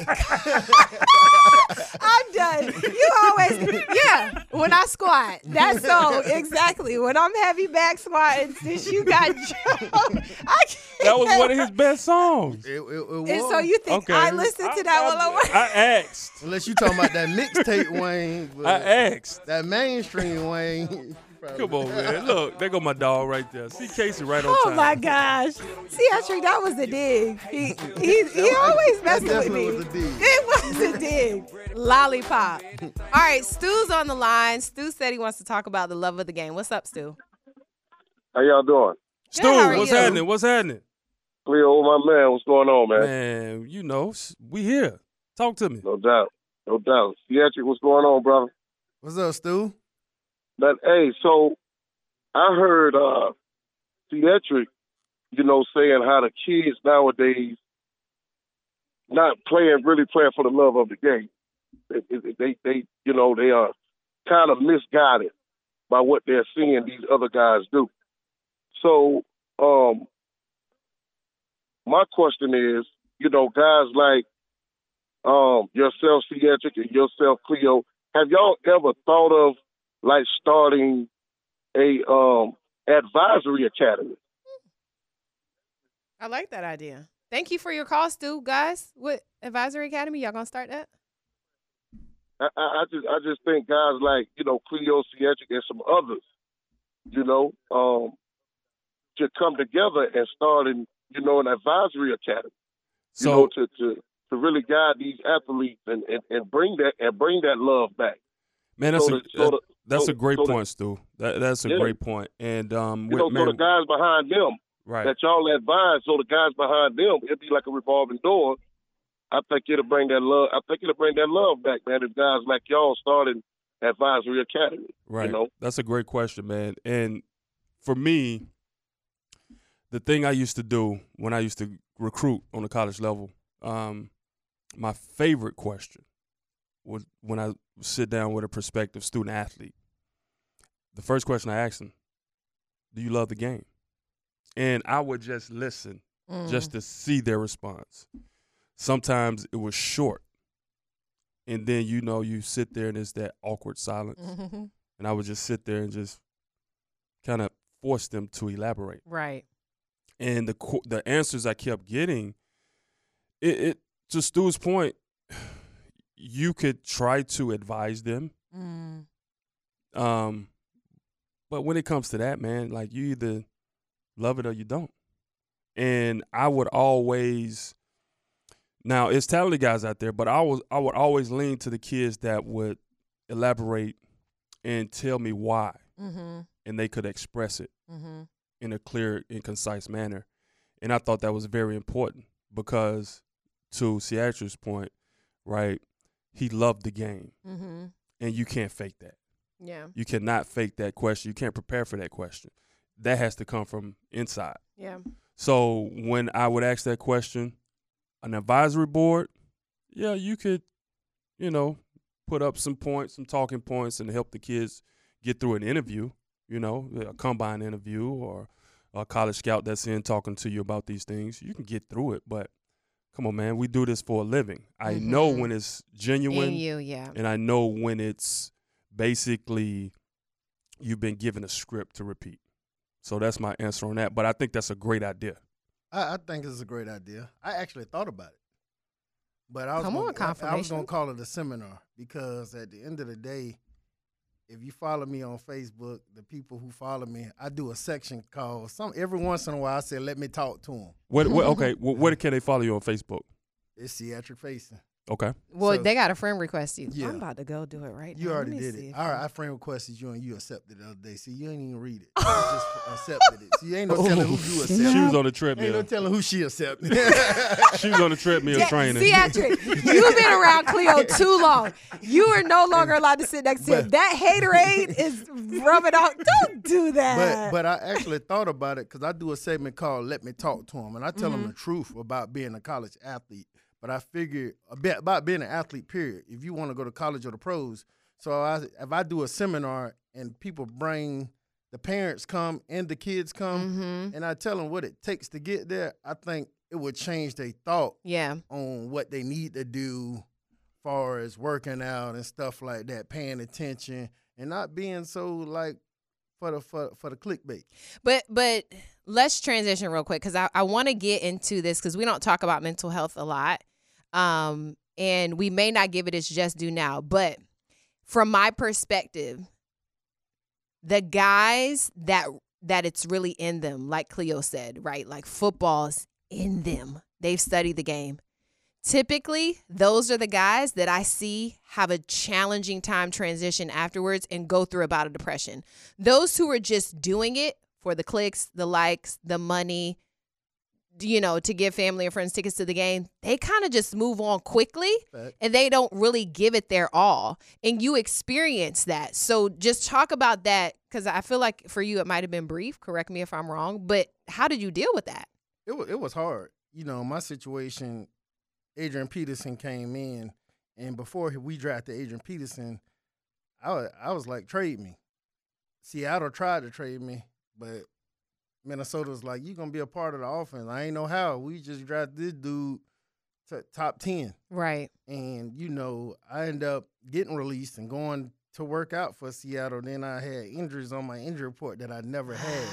I'm done. You always, yeah. When I squat, that song exactly. When I'm heavy back squatting, since you got Joe, I can't. That was one of his best songs. It, it, it was. And so you think Okay. I listened to that while I was? I asked. Unless you talking about that mixtape Wayne. but I asked. That mainstream Wayne. Come on, man. Look, there go my dog right there. See Casey right on Oh time. my gosh. See, actually, that was a dig. He he, he always messing with me. definitely was a dig. It was a dig. Lollipop. All right, Stu's on the line. Stu said he wants to talk about the love of the game. What's up, Stu? How y'all doing? Stu, how are what's you? happening? What's happening? Cleo, my man, what's going on, man? Man, you know, s- we here. Talk to me. No doubt. No doubt. Theatric, what's going on, brother? What's up, Stu? But, hey, so I heard uh, Theatric, you know, saying how the kids nowadays not playing, really playing for the love of the game. They, they, they, they you know, they are kind of misguided by what they're seeing these other guys do. So, um, my question is, you know, guys like um, yourself, Cedric, and yourself, Cleo, have y'all ever thought of like starting a um, advisory academy? I like that idea. Thank you for your call, Stu. Guys, what Advisory Academy? Y'all gonna start that? I, I, I just I just think guys like, you know, Cleo, Cedric, and some others, you know, um, should come together and start an, you know, an advisory academy. So, you know, to, to, to really guide these athletes and, and, and bring that and bring that love back. Man, that's so a the, so that, the, that's so, a great so point, Stu. That that's a yeah. great point. And um, you with, know, man, so the guys behind them right. that y'all advise, so the guys behind them, it'd be like a revolving door. I think it'll bring that love. I think it'll bring that love back, man. If guys like y'all starting advisory academy, right? You know, that's a great question, man. And for me, the thing I used to do when I used to recruit on the college level, um, my favorite question was when I sit down with a prospective student athlete. The first question I asked them, "Do you love the game?" And I would just listen, mm. just to see their response. Sometimes it was short, and then you know you sit there and it's that awkward silence, mm-hmm. and I would just sit there and just kind of force them to elaborate. Right. And the the answers I kept getting, it, it to Stu's point, you could try to advise them, mm. um, but when it comes to that, man, like you either love it or you don't. And I would always. Now, it's talented guys out there, but I was I would always lean to the kids that would elaborate and tell me why, mm-hmm. and they could express it mm-hmm. in a clear and concise manner. And I thought that was very important because, to Ciatra's point, right, he loved the game, mm-hmm. and you can't fake that. Yeah, you cannot fake that question. You can't prepare for that question. That has to come from inside. Yeah. So when I would ask that question, an advisory board, yeah, you could, you know, put up some points, some talking points, and help the kids get through an interview, you know, a combine interview or a college scout that's in talking to you about these things. You can get through it, but come on, man, we do this for a living. I mm-hmm. know when it's genuine, in you, yeah. and I know when it's basically you've been given a script to repeat. So that's my answer on that, but I think that's a great idea. I, I think it's a great idea. I actually thought about it, but I was Come gonna, on, confirmation. I, I was going to call it a seminar because at the end of the day, if you follow me on Facebook, the people who follow me, I do a section called some. Every once in a while, I say, "Let me talk to them." What? what okay, well, where can they follow you on Facebook? It's Ciatric Facing. Okay. Well, so, they got a friend request you. Yeah. I'm about to go do it right you now. You already did it. All right, I friend requested you and you accepted it the other day. See, you ain't even read it. You just accepted it. See, you ain't no telling who you accepted. She was on the treadmill. Ain't no telling who she accepted. She was on the treadmill yeah, training. Ciatric, you've been around Cleo too long. You are no longer allowed to sit next to him. That haterade is rubbing off. Don't do that. But, but I actually thought about it because I do a segment called Let Me Talk to Him, and I tell mm-hmm. them the truth about being a college athlete. But I figure a bit about being an athlete, period, if you want to go to college or the pros. So I, if I do a seminar and people bring, the parents come and the kids come, mm-hmm. and I tell them what it takes to get there, I think it would change their thought yeah. on what they need to do as far as working out and stuff like that, paying attention, and not being so, like, for the for, for the clickbait. But but let's transition real quick because I, I want to get into this because we don't talk about mental health a lot. Um, and we may not give it its just due now, but from my perspective, the guys that that it's really in them, like Cleo said, right? Like football's in them. They've studied the game. Typically, those are the guys that I see have a challenging time transition afterwards and go through about a depression. Those who are just doing it for the clicks, the likes, the money, you know, to give family and friends tickets to the game, they kind of just move on quickly Fact. and they don't really give it their all. And you experience that. So just talk about that because I feel like for you it might have been brief. Correct me if I'm wrong. But how did you deal with that? It was, it was hard. You know, my situation, Adrian Peterson came in, and before we drafted Adrian Peterson, I was, I was like, trade me. Seattle tried to trade me, but Minnesota was like, "You gonna be a part of the offense." I ain't know how. We just drafted this dude to top ten, right? And you know, I ended up getting released and going to work out for Seattle. Then I had injuries on my injury report that I never had.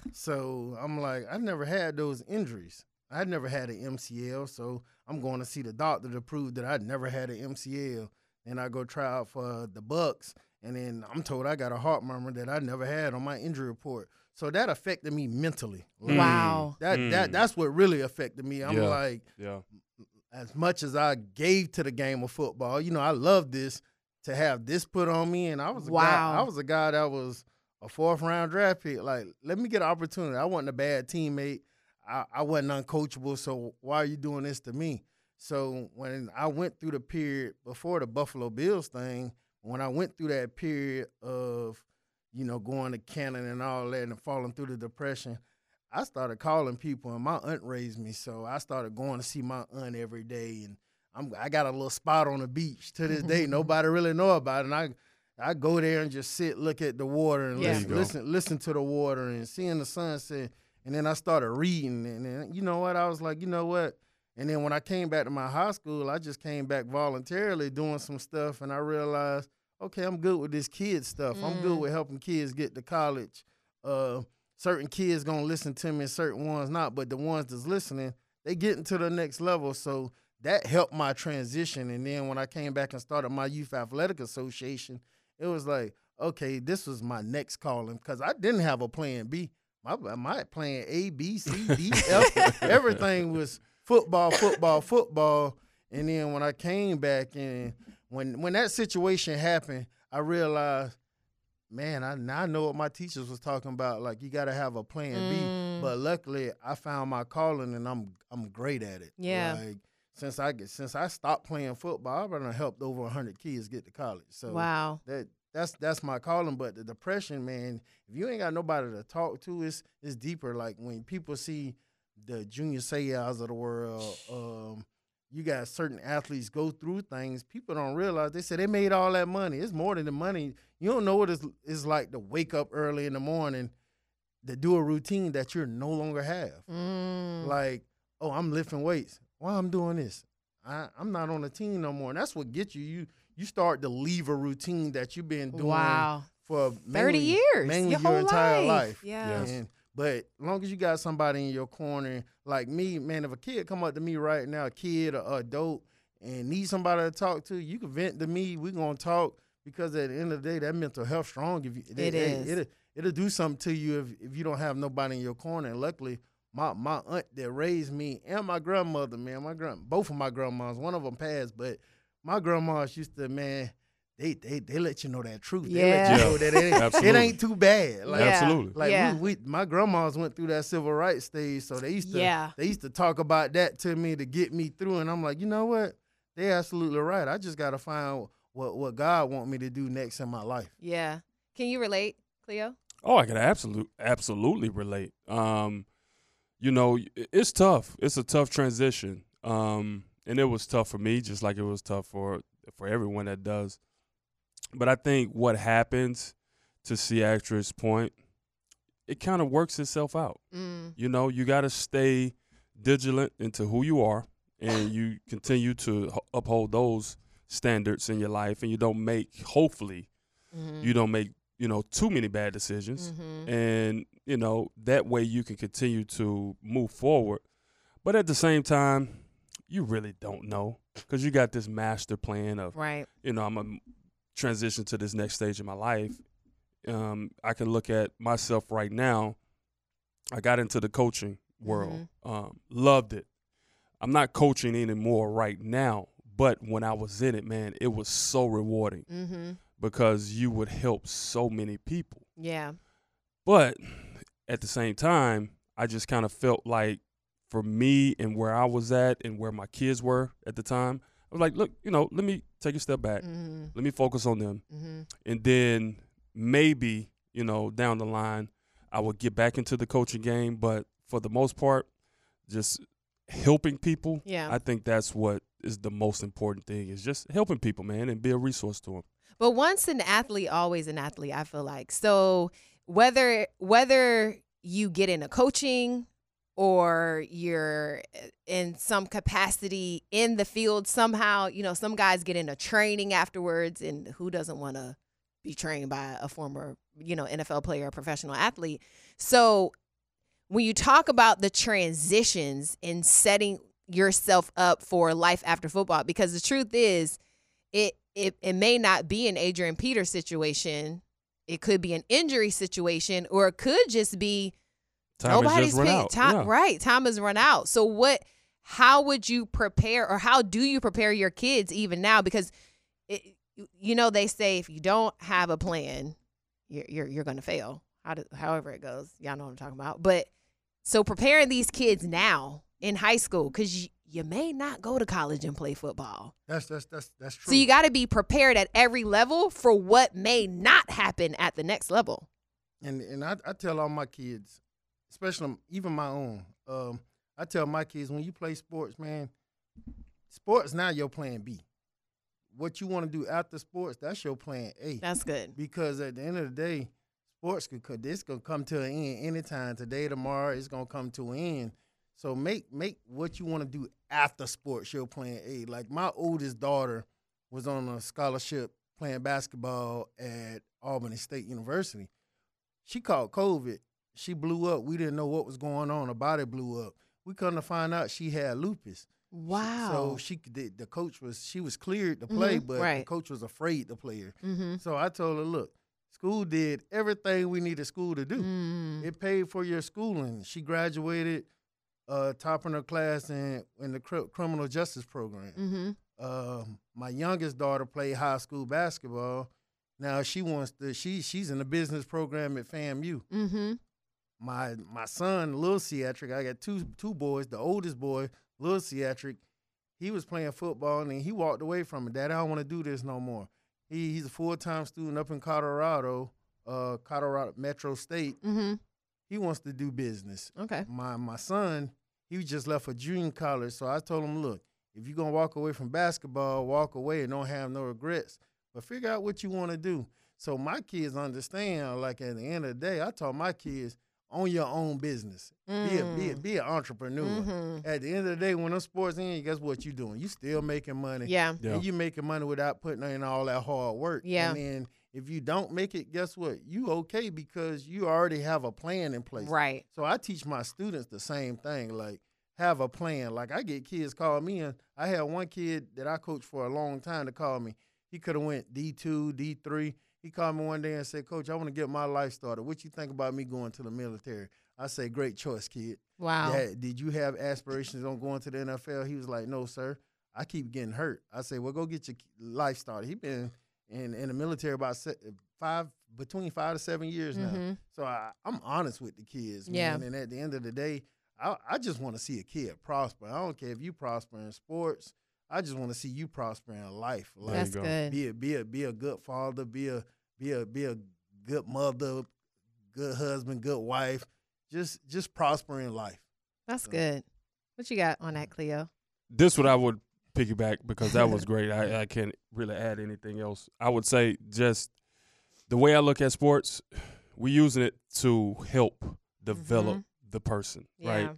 So I'm like, I never had those injuries. I never had an M C L, so I'm going to see the doctor to prove that I never had an M C L. Then I go try out for the Bucks, and then I'm told I got a heart murmur that I never had on my injury report. So that affected me mentally. Like, wow. That Mm. that that's what really affected me. I'm Yeah. like, Yeah. as much as I gave to the game of football, you know, I love this, to have this put on me, and I was a Wow. guy, I was a guy that was a fourth round draft pick. Like, let me get an opportunity. I wasn't a bad teammate. I, I wasn't uncoachable, so why are you doing this to me? So when I went through the period before the Buffalo Bills thing, when I went through that period of, you know, going to Canton and all that and falling through the depression, I started calling people, and my aunt raised me, so I started going to see my aunt every day, and I'm, I got a little spot on the beach to this day. Nobody really know about it, and I I go there and just sit, look at the water, and Yeah. listen, listen listen to the water and seeing the sunset, and then I started reading, and then, you know what, I was like, you know what, and then when I came back to my high school, I just came back voluntarily doing some stuff, and I realized, okay, I'm good with this kid stuff. Mm. I'm good with helping kids get to college. Uh, certain kids gonna listen to me and certain ones not, but the ones that's listening, they getting to the next level. So that helped my transition. And then when I came back and started my Youth Athletic Association, it was like, okay, this was my next calling, because I didn't have a plan B. My, my plan A, B, C, D, F, everything was football, football, football. And then when I came back and when when that situation happened, I realized, man, I now I know what my teachers was talking about. Like, you got to have a plan Mm. B. But luckily, I found my calling, and I'm I'm great at it. Yeah. Like, since I get since I stopped playing football, I've done helped over a hundred kids get to college. So Wow. that that's that's my calling. But the depression, man, if you ain't got nobody to talk to, it's it's deeper. Like, when people see the Junior Seau's of the world, um, you got certain athletes go through things. People don't realize. They say they made all that money. It's more than the money. You don't know what it's, it's like to wake up early in the morning to do a routine that you no longer have. Mm. Like, oh, I'm lifting weights. Why I'm doing this? I, I'm not on the team no more. And that's what gets you. You you start to leave a routine that you've been doing Wow. for thirty mainly, years, mainly your your, whole entire life. life. Yeah. Yes. And, but as long as you got somebody in your corner, like me, man, if a kid come up to me right now, a kid or adult, and need somebody to talk to, you can vent to me. We're going to talk, because at the end of the day, that mental health strong. If you, It it, is. It, it'll, it'll do something to you if, if you don't have nobody in your corner. And luckily, my, my aunt that raised me and my grandmother, man, my grand, both of my grandmas, one of them passed, but my grandmas used to, man, They, they they let you know that truth. Yeah. They let you know that it ain't, it ain't too bad. Like, Yeah. Absolutely. Like Yeah. we, we, my grandmas went through that civil rights stage, so they used to Yeah. they used to talk about that to me to get me through, and I'm like, you know what? They absolutely right. I just got to find what what God want me to do next in my life. Yeah. Can you relate, Cleo? Oh, I can absolutely absolutely relate. Um, you know, i- it's tough. It's a tough transition. Um, and it was tough for me, just like it was tough for for everyone that does. But I think what happens, to Ciatra's point, it kind of works itself out. Mm. You know, you got to stay vigilant into who you are, and you continue to h- uphold those standards in your life, and you don't make, hopefully, Mhm. you don't make, you know, too many bad decisions. Mhm. And, you know, that way you can continue to move forward. But at the same time, you really don't know, because you got this master plan of, Right. you know, I'm going to transition to this next stage of my life. Um, I can look at myself right now. I got into the coaching world, um, loved it. I'm not coaching anymore right now, but when I was in it, man, it was so rewarding Mm-hmm. because you would help so many people. Yeah. But at the same time, I just kind of felt like, for me and where I was at and where my kids were at the time, I was like, look, you know, let me take a step back. Mhm. Let me focus on them. Mhm. And then maybe, you know, down the line, I would get back into the coaching game. But for the most part, just helping people, Yeah. I think that's what is the most important thing, is just helping people, man, and be a resource to them. But once an athlete, always an athlete, I feel like. So whether whether you get into coaching or you're in some capacity in the field somehow. You know, some guys get into training afterwards, and who doesn't want to be trained by a former, you know, N F L player or professional athlete? So when you talk about the transitions in setting yourself up for life after football, because the truth is it it, it may not be an Adrian Peters situation. It could be an injury situation, or it could just be Time nobody's has just run paying out. time. Yeah. Right. Time has run out. So what, how would you prepare, or how do you prepare your kids even now? Because it, you know, they say if you don't have a plan, you're you're, you're going to fail. How do, however it goes. Y'all know what I'm talking about. But so preparing these kids now in high school, because you, you may not go to college and play football. That's that's that's that's true. So you got to be prepared at every level for what may not happen at the next level. And and I, I tell all my kids, especially even my own, um, I tell my kids, when you play sports, man, sports now your plan B. What you want to do after sports, that's your plan A. That's good. Because at the end of the day, sports could this gonna come to an end anytime. Today, tomorrow, it's gonna come to an end. So make make what you want to do after sports your plan A. Like my oldest daughter was on a scholarship playing basketball at Albany State University. She caught COVID. She blew up. We didn't know what was going on. Her body blew up. We come to find out she had lupus. Wow. So she the, the coach was she was cleared to play, Mhm, but right. the coach was afraid to play her. Mhm. So I told her, look, school did everything we needed school to do. Mm. It paid for your schooling. She graduated uh, top in her class in in the cr- criminal justice program. Mm-hmm. Uh, my youngest daughter played high school basketball. Now she wants to. She she's in the business program at FAMU. Mm-hmm. My my son, Lil Theatric, I got two two boys. The oldest boy, Lil Theatric, he was playing football and he walked away from it. Dad, I don't want to do this no more. He he's a full time student up in Colorado, uh, Colorado Metro State. Mm-hmm. He wants to do business. Okay. My my son, he just left for junior college, so I told him, look, if you're gonna walk away from basketball, walk away and don't have no regrets. But figure out what you want to do. So my kids understand, like at the end of the day, I taught my kids, own your own business. Mm. Be a be a, be an entrepreneur. Mhm. At the end of the day, when them sports end, guess what you doing? You still making money. Yeah. Yeah. And you making money without putting in all that hard work. Yeah. And then if you don't make it, guess what? You okay because you already have a plan in place. Right. So I teach my students the same thing. Like, have a plan. Like, I get kids call me, and I had one kid that I coached for a long time to call me. He could have went D two, D three. He called me one day and said, Coach, I want to get my life started. What you think about me going to the military? I say, great choice, kid. Wow. Dad, did you have aspirations on going to the N F L? He was like, no, sir. I keep getting hurt. I say, well, go get your life started. He been in, in the military about se- five, between five to seven years now. Mhm. So I, I'm honest with the kids, Yeah. man. And at the end of the day, I, I just want to see a kid prosper. I don't care if you prosper in sports. I just want to see you prosper in life. Like, That's good. Be a be a be a good father. Be a be a be a good mother. Good husband. Good wife. Just just prosper in life. That's good. What you got on that, Cleo? This what I would piggyback because that was great. I, I can't really add anything else. I would say just the way I look at sports, we're using it to help develop Mhm. the person, Yeah. right?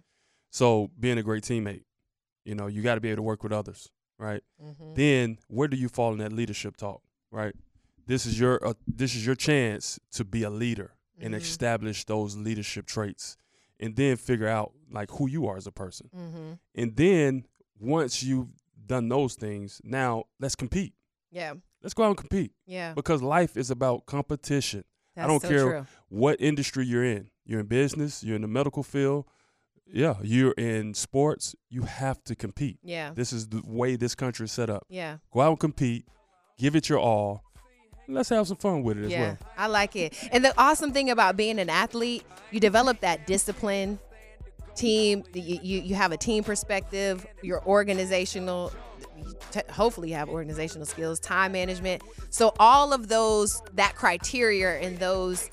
So being a great teammate, you know, you got to be able to work with others, right? Mhm. Then where do you fall in that leadership talk, right? This is your uh, this is your chance to be a leader and Mhm. establish those leadership traits, and then figure out like who you are as a person. Mm-hmm. And then once you've done those things, now let's compete. Yeah. Let's go out and compete. Yeah. Because life is about competition. I That's don't so care true. what industry you're in. You're in business, you're in the medical field, yeah, you're in sports, you have to compete. Yeah. This is the way this country is set up. Yeah. Go out and compete, give it your all. And let's have some fun with it as Yeah, well. I like it. And the awesome thing about being an athlete, you develop that discipline, team. You you, you have a team perspective. You're organizational. You t- hopefully, you have organizational skills, time management. So all of those, that criteria and those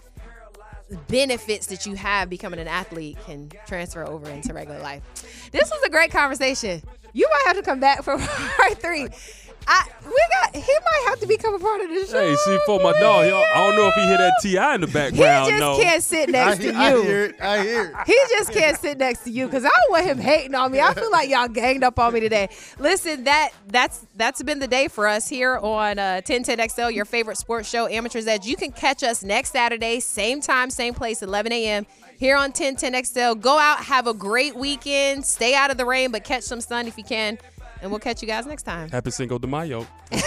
benefits that you have becoming an athlete can transfer over into regular life. This was a great conversation. You might have to come back for part three. I we got. He might have to become a part of the show. Hey, see, for my dog, yo, I don't know if he hear that T I in the He background. just no. can't sit next I, to I you. hear it. I hear it. He just can't sit next to you because I don't want him hating on me. I feel like y'all ganged up on me today. Listen, that that's that's been the day for us here on uh, ten ten X L, your favorite sports show, Amateur's Edge. You can catch us next Saturday, same time, same place, eleven a.m. here on ten ten X L. Go out, have a great weekend. Stay out of the rain, but catch some sun if you can. And we'll catch you guys next time. Happy Cinco de Mayo.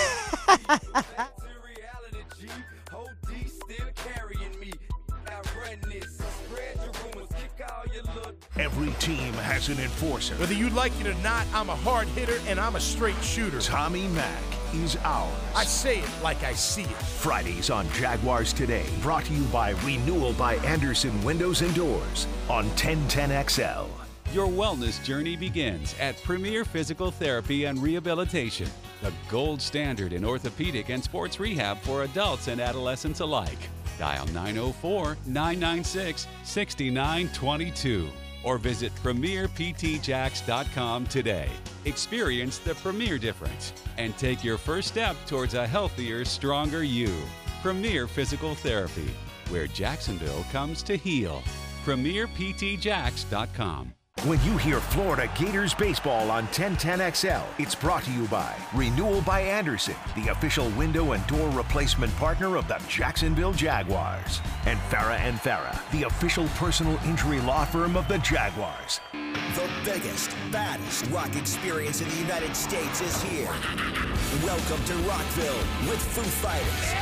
Every team has an enforcer. Whether you like it or not, I'm a hard hitter and I'm a straight shooter. Tommy Mack is ours. I say it like I see it. Fridays on Jaguars Today, brought to you by Renewal by Anderson Windows and Doors on ten ten X L. Your wellness journey begins at Premier Physical Therapy and Rehabilitation, the gold standard in orthopedic and sports rehab for adults and adolescents alike. Dial nine oh four, nine nine six, six nine two two or visit premier p t jax dot com today. Experience the Premier difference and take your first step towards a healthier, stronger you. Premier Physical Therapy, where Jacksonville comes to heal. premier p t jax dot com. When you hear Florida Gators baseball on ten ten X L, it's brought to you by Renewal by Anderson, the official window and door replacement partner of the Jacksonville Jaguars, and Farah and Farah, the official personal injury law firm of the Jaguars. The biggest, baddest rock experience in the United States is here. Welcome to Rockville with Foo Fighters,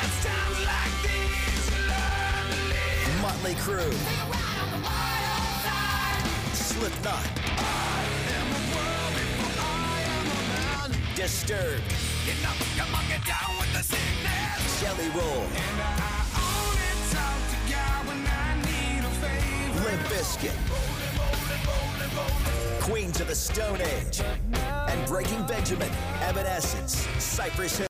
Motley Crue, Slipknot, Disturbed, Jelly Roll, Limp Bizkit, Queens of the Stone Age, and Breaking Benjamin, Evanescence, Cypress Hill.